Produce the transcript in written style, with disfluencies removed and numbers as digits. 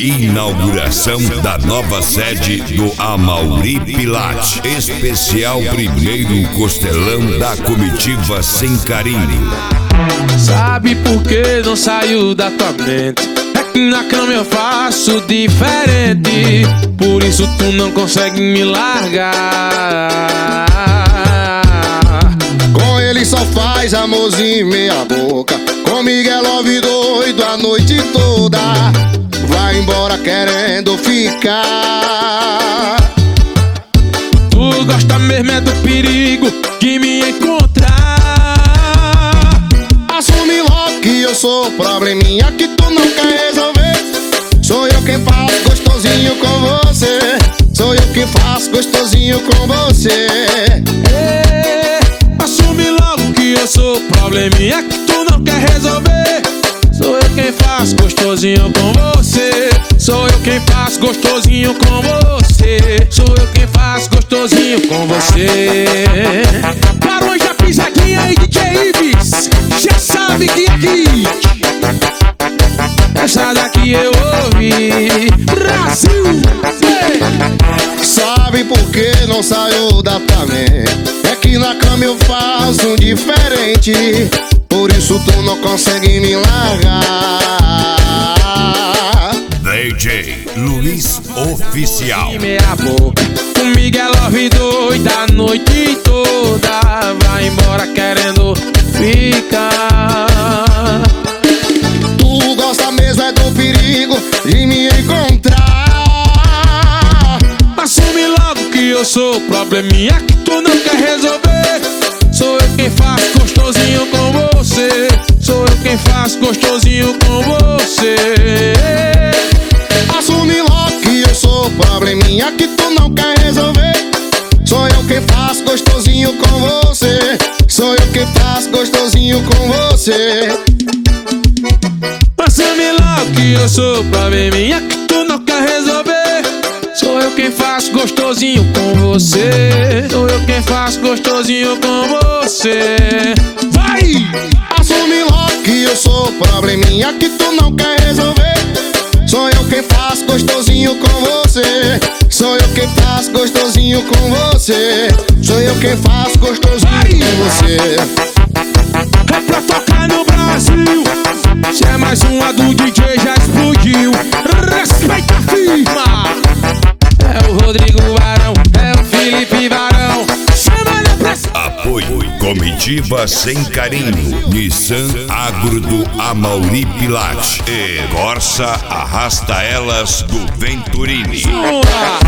Inauguração da nova sede do Amaury Pilates. Especial primeiro costelão da comitiva Sem Carinho. Sabe por que não saiu da tua mente? É que na cama eu faço diferente, por isso tu não consegue me largar. Com ele só faz amorzinho meia boca, comigo é love doido a noite toda. Vai embora querendo ficar. Tu gosta mesmo é do perigo de me encontrar. Assume logo que eu sou probleminha que tu não quer resolver. Sou eu quem faço gostosinho com você. Sou eu quem faço gostosinho com você. Assume logo que eu sou probleminha que tu não quer resolver. Sou eu quem faço gostosinho com você. Sou eu quem faço gostosinho com você. Sou eu quem faço gostosinho com você. Barões da Pisadinha e DJ Ives, já sabe que aqui essa daqui eu ouvi. Brasil! Sabe por que não saiu da tua mente? É que na cama eu faço um diferente, por isso tu não consegue me largar. DJ Luiz Oficial. Meia boca, comigo é love doida a noite toda. Vai embora querendo ficar. Tu gosta mesmo é do perigo de me encontrar. Assume logo que eu sou probleminha que tu não quer resolver. Sou eu quem faço gostosinho com você. Sou eu quem faço gostosinho com você. Assume logo que eu sou probleminha que tu não quer resolver. Sou eu quem faço gostosinho com você. Sou eu quem faço gostosinho com você. Assume logo que eu sou probleminha que tu não quer resolver. Sou eu quem faço gostosinho com você. Sou eu quem faço gostosinho com você. Vai! Assume logo que eu sou probleminha que tu não quer resolver. Sou eu quem faço gostosinho com você. Sou eu quem faço gostosinho com você. Sou eu quem faço gostosinho com você. É pra tocar no Brasil. Se é mais uma do DJ já explodiu. Respeita a firma. É o Rodrigo Varão, é o Felipe Varão. Chama na pressão. Apoio Comitiva Sem Carinho. Nissan Agro do Amaury Pilates e Corsa Arrasta Elas do Venturini. Boa.